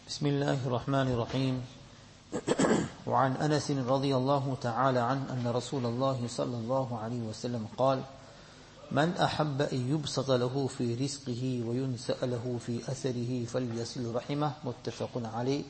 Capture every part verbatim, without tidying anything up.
بسم الله الرحمن الرحيم وعن أنس رضي الله تعالى عنه أن رسول الله صلى الله عليه وسلم قال من أحب أن يبسط له في رزقه وينسأ له في أثره فليصل رحمه متفق عليه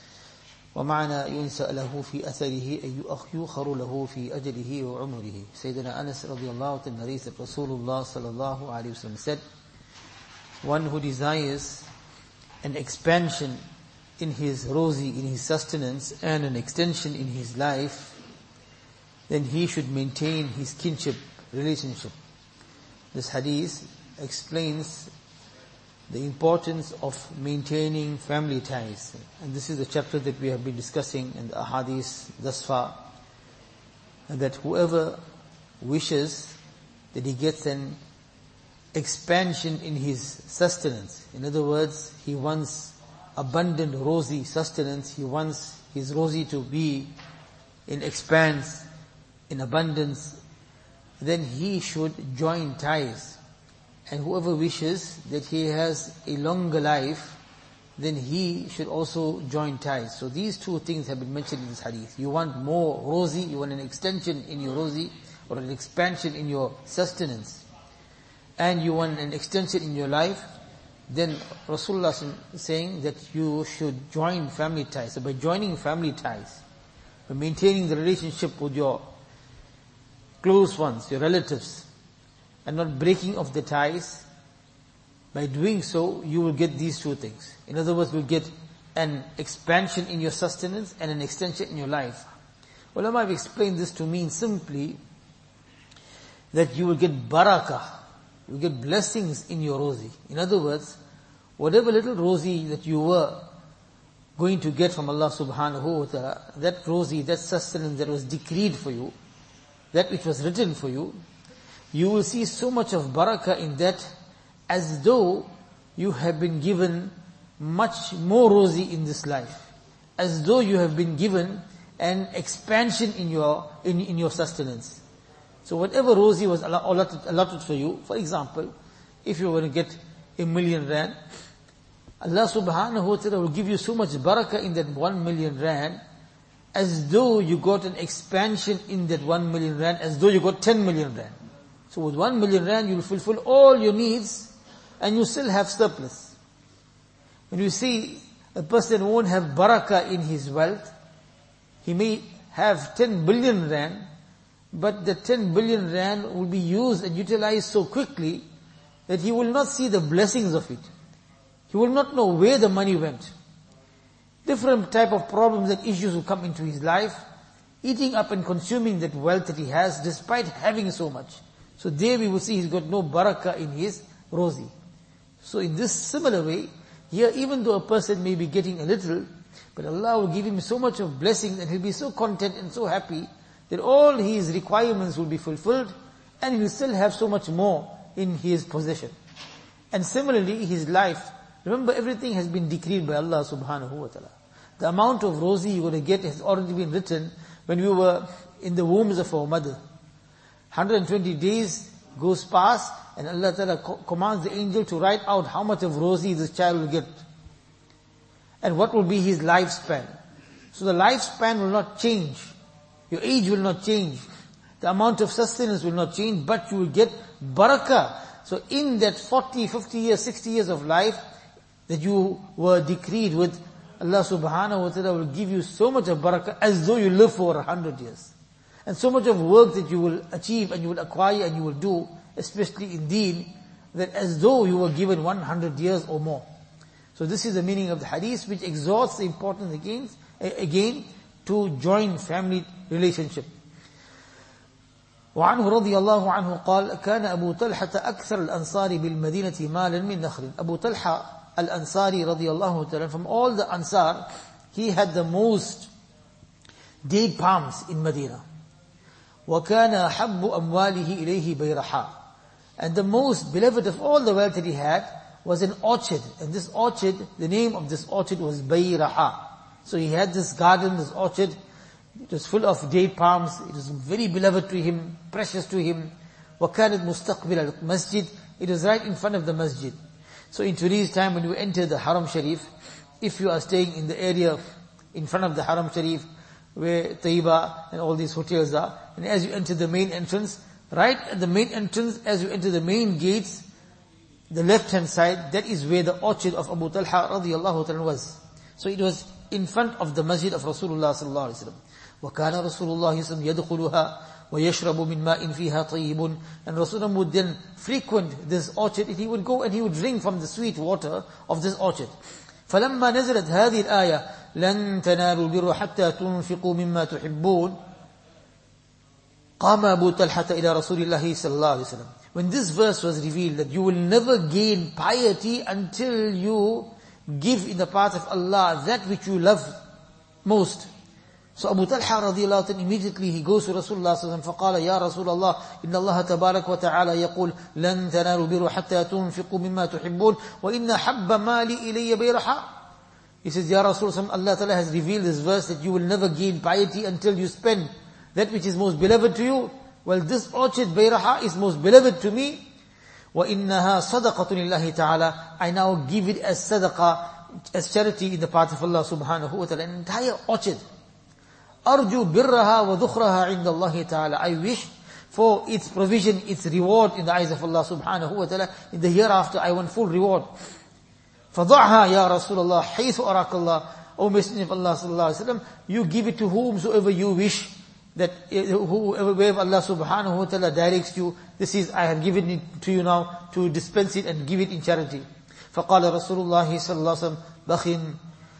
ومعنى ينسأ له في أثره أن يؤخر له في أجله وعمره. Sayyidina Anas radiallahu ta'ala narrates that Rasulullah sallallahu alayhi wa sallam said, one who desires an expansion in his rozi, in his sustenance, and an extension in his life, then he should maintain his kinship relationship. This hadith explains the importance of maintaining family ties. And this is the chapter that we have been discussing in the ahadith thus far. And that whoever wishes that he gets an expansion in his sustenance. In other words, he wants abundant rozi sustenance. He wants his rozi to be in expanse, in abundance. Then he should join ties. And whoever wishes that he has a longer life, then he should also join ties. So these two things have been mentioned in this hadith. You want more rozi, you want an extension in your rozi, or an expansion in your sustenance, and you want an extension in your life, then Rasulullah is saying that you should join family ties. So by joining family ties, by maintaining the relationship with your close ones, your relatives, and not breaking off the ties, by doing so, you will get these two things. In other words, you will get an expansion in your sustenance and an extension in your life. Ulama have explained this to mean simply that you will get barakah, you will get blessings in your rozi. In other words, whatever little rozi that you were going to get from Allah subhanahu wa ta'ala, that rozi, that sustenance that was decreed for you, that which was written for you, you will see so much of barakah in that, as though you have been given much more rozi in this life, as though you have been given an expansion in your in, in your sustenance. So whatever rozi was allotted, allotted for you, for example, if you were to get a million rand, Allah subhanahu wa ta'ala will give you so much barakah in that one million rand, as though you got an expansion in that one million rand, as though you got ten million rand. So with one million rand, you will fulfill all your needs, and you still have surplus. When you see a person won't have barakah in his wealth, he may have ten billion rand, but the ten billion rand will be used and utilized so quickly that he will not see the blessings of it. He will not know where the money went. Different type of problems and issues will come into his life, eating up and consuming that wealth that he has despite having so much. So there we will see he's got no barakah in his rozi. So in this similar way, here even though a person may be getting a little, but Allah will give him so much of blessings and he'll be so content and so happy that all his requirements will be fulfilled and he will still have so much more in his possession. And similarly, his life, remember everything has been decreed by Allah subhanahu wa ta'ala. The amount of rozi you're going to get has already been written when we were in the wombs of our mother. one hundred twenty days goes past and Allah ta'ala co- commands the angel to write out how much of rozi this child will get. And what will be his lifespan. So the lifespan will not change. Your age will not change. The amount of sustenance will not change, but you will get barakah. So in that forty, fifty years, sixty years of life that you were decreed with, Allah subhanahu wa ta'ala will give you so much of barakah as though you live for a hundred years. And so much of work that you will achieve and you will acquire and you will do, especially in deen, that as though you were given one hundred years or more. So this is the meaning of the hadith, which exhorts the importance again, again to join family relationship. وعنه رضي الله عنه قال كان أبو طلحة أكثر الأنصار بالمدينة مالا من نخل. Abu Talha al-Ansari radiallahu ta'ala, from all the Ansar, he had the most date palms in Medina. وَكَانَ أَحَبُّ أَمْوَالِهِ إِلَيْهِ بَيْرَحَا. And the most beloved of all the wealth that he had was an orchard. And this orchard, the name of this orchard was Bayraha. So he had this garden, this orchard. It was full of date palms. It was very beloved to him, precious to him. وَكَانَتْ مُسْتَقْبِلَ الْمَسْجِدِ. It was right in front of the masjid. So in today's time when you enter the Haram Sharif, if you are staying in the area in front of the Haram Sharif, where Taiba and all these hotels are, and as you enter the main entrance, right at the main entrance, as you enter the main gates, the left hand side, that is where the orchard of Abu Talha radiyallahu ta'ala was. So it was in front of the masjid of Rasulullah sallallahu alaihi wasallam. وَكَانَ رَسُولُ اللَّهِ صَلَّى اللَّهُ عَلَيْهِ وَسَلَّمَ يَدْخُلُهَا وَيَشْرَبُ مِنْ مَاءٍ فِيهَا طَيِّبٌ. And Rasulullah would then frequent this orchard, and he would go and he would drink from the sweet water of this orchard. فَلَمَّا نَزَلَتْ هَذِهِ الْآيَةِ لَن تَنَالُوا الْبِرَّ حَتَّى تُنْفِقُوا مِمَّا تُحِبُّونَ قَامَ أَبُو طَلْحَةَ إِلَى رَسُولِ اللَّهِ صَلَّى اللَّهُ عَلَيْهِ وَسَلَّمَ. When this verse was revealed, that you will never gain piety until you give in the path of Allah that which you love most. So Abu Talha radiyallahu anhu, immediately he goes to Rasulullah sallallahu alaihi wasallam, فقال يا رسول الله إن الله تبارك وتعالى يقول لن تنالوا البر حتى تنفقوا مما تحبون وإن حب مالي إلي بيرحا. He says, Ya Rasulullah, Allah Ta'ala has revealed this verse that you will never gain piety until you spend that which is most beloved to you. Well, this orchard, Bayraha, is most beloved to me. وَإِنَّهَا صَدَقَةٌ لِلَّهِ تَعَالَى. I now give it as sadaqah, as charity in the path of Allah subhanahu wa ta'ala. An entire orchard. أَرْجُو بِرَّهَا وَذُخْرَهَا عِنْدَ اللَّهِ تَعَالَى. I wish for its provision, its reward in the eyes of Allah subhanahu wa ta'ala. In the hereafter, I want full reward. فَضَعْهَا يَا رَسُولَ اللَّهِ حَيْثُ أَرَاكَ اللَّهِ. O Messenger of Allah sallallahu alaihi wasallam, you give it to whomsoever you wish, that whoever wherever Allah subhanahu wa ta'ala directs you, this is, I have given it to you now, to dispense it and give it in charity. فَقَالَ رَسُولُ اللَّهِ صَلَّى اللَّهُ عَلَيْهِ وَسَلَّمَ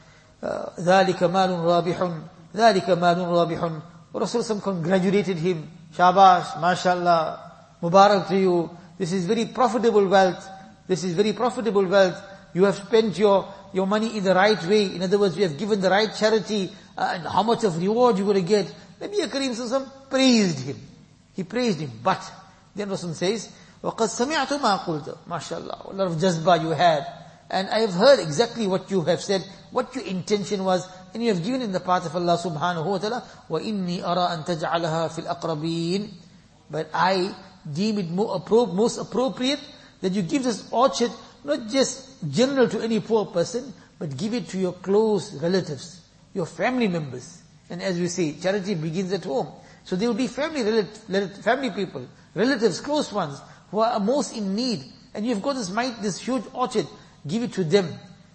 بَخٍ ذَلِكَ مَالٌ رَابِحٌ ذَلِكَ مَالٌ رَابِحٌ. Rasulullah congratulated him. Shabash, mashallah, Mubarak to you. This is very profitable wealth. This is very profitable wealth. You have spent your, your money in the right way. In other words, you have given the right charity, uh, and how much of reward you're going to get. Nabi Kareem Sallallahu Alaihi Wasallam praised him. He praised him. But, then Rasul says, وَقَدْ سَمِعْتُ مَا قُلْتَ. MashaAllah, a lot of jazba you had. And I have heard exactly what you have said, what your intention was, and you have given in the path of Allah subhanahu wa ta'ala. وَإِنِّي أَرَىٰ أَن تَجْعَلَهَا فِي الْأَقْرَبِينَ. But I deem it more appro- most appropriate that you give this orchard, not just general to any poor person, but give it to your close relatives, your family members. And as we say, charity begins at home. So there will be family relatives, family people, relatives, close ones, who are most in need. And you've got this might, this huge orchard, give it to them.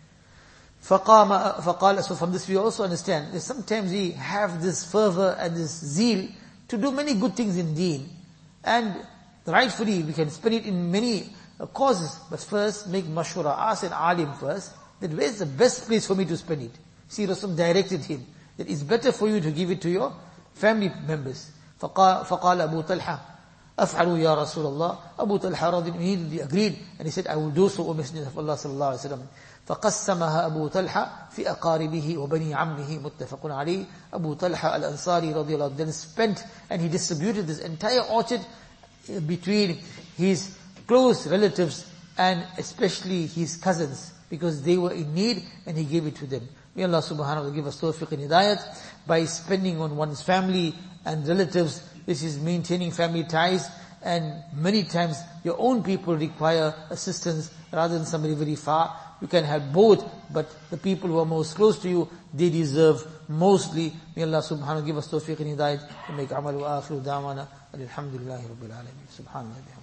فَقَامَ فَقَالَ. So from this we also understand that sometimes we have this fervor and this zeal to do many good things in deen. And rightfully we can spend it in many causes. But first make mashura, ask an alim first, that where's the best place for me to spend it? See, Rasul directed him that it's better for you to give it to your family members. فَقَالَ أَبُو طَلْحَةَ أَفْعَلُوا يَا رَسُولَ اللَّهِ. Abu Talha immediately agreed, and he said, I will do so, O Messenger of Allah sallallahu alaihi wasallam. فَقَسَّمَهَا أَبُو طَلْحَةَ فِي أَقَارِبِهِ وَبَنِي عَمِّهِ مُتَّفَقٌ عَلَيْهِ. Abu Talha al-Ansari radiyallahu anhu then spent, and he distributed this entire orchard between his close relatives and especially his cousins, because they were in need, and he gave it to them. May Allah subhanahu wa ta'ala give us tawfiq and hidayat. By spending on one's family and relatives, this is maintaining family ties, and many times your own people require assistance rather than somebody very far. You can have both, but the people who are most close to you, they deserve mostly. May Allah subhanahu wa ta'ala give us tawfiq and hidayat, and make amal wa akhiru da'wana alhamdulillahi rabbil alamin. Subhanallah.